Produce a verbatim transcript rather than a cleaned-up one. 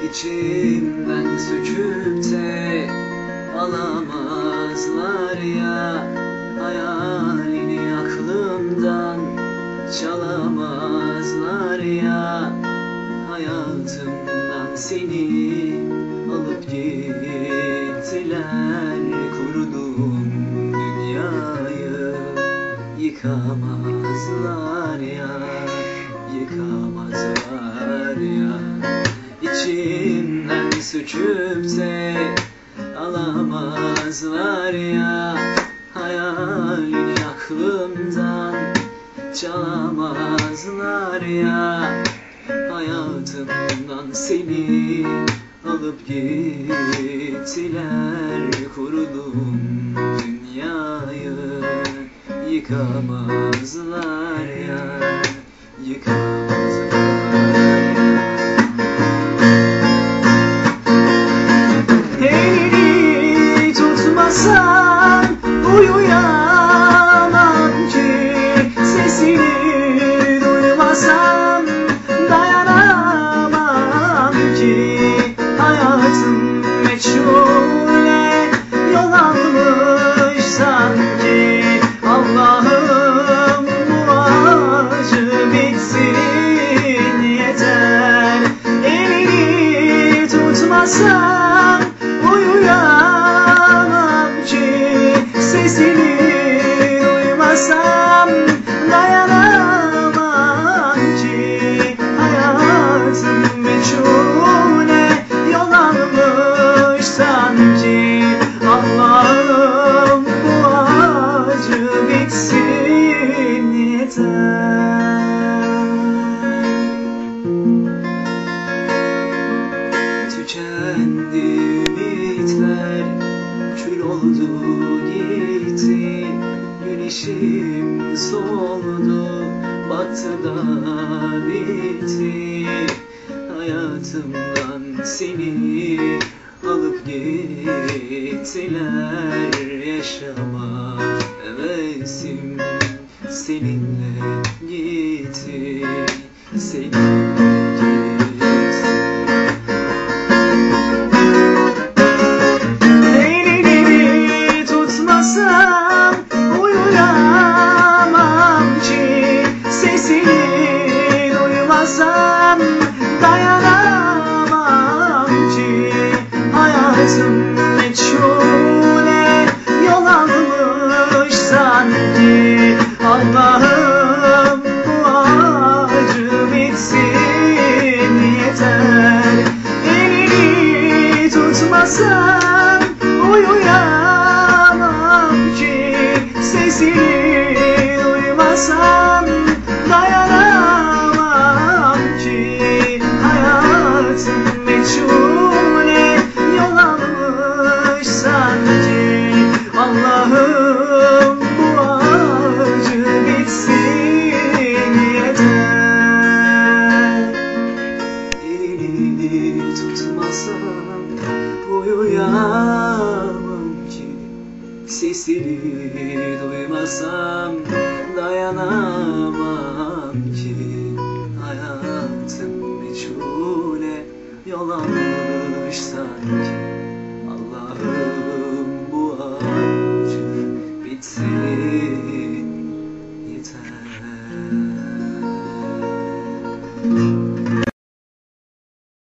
İçimden söküp de alamazlar ya, hayalini aklımdan çalamazlar ya. Hayatımdan seni alıp gittiler, kurduğum dünyayı yıkamazlar ya, yıkamazlar ya. İçimden söküp de alamazlar ya, hayalini aklımdan çalamazlar ya. Hayatımdan seni alıp gittiler, kurduğum dünyayı yıkamazlar ya, yıkamazlar ya. Elini tutmasan uyuyamam ki, sesini duymasam dayanamam ki. Hayatım meçhule yol almış sanki. Allah'ım bu acı bitsin yeter. Elini tutmasam uyuyamam ki, sesini duymasam dayanamam ki. Hayatım meçhule yol almış sanki. Allah'ım bu acı bitsin yeter. Tükendi ümitler, kül oldu gitti. Güneşim soldu, battı da bitti. Hayatımdan seni alıp gittiler, yaşama hevesim seninle gitti, seninle gitti. Elini tutmasam uyuyamam ki, sesini duymasam dayanamam ki. Hayatım meçhule yol almış sanki. Allah'ım bu acı bitsin yeter. Elini tutmasam uyuyamam ki, sesini duymasam dayanamam ki. Hayatım meçhule yol almış sanki. Allah'ım bu acı bitsin yeter. Elini tutmasam uyuyamam ki, sesini duymasam dayanamam ki. Hayatım meçhule yol almış sanki. Allah'ım bu acı bitsin yeter.